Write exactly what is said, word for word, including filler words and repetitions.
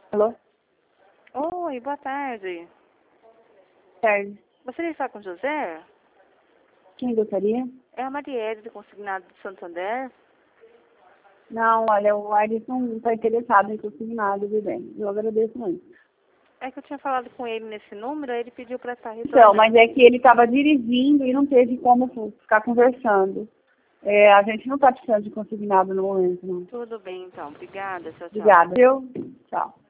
Alô? Oi, boa tarde. Tarde. Gostaria de falar com o José? Quem gostaria? É a Marielle do Consignado de Santander. Não, olha, o Aires não está interessado em consignado, viu bem? Eu agradeço muito. É que eu tinha falado com ele nesse número, aí ele pediu para estar Então, retornando. mas é que ele estava dirigindo e não teve como ficar conversando. É, a gente não está precisando de consignado no momento, não. Tudo bem, então. Obrigada. Tchau, tchau. Obrigada. Eu? Tchau.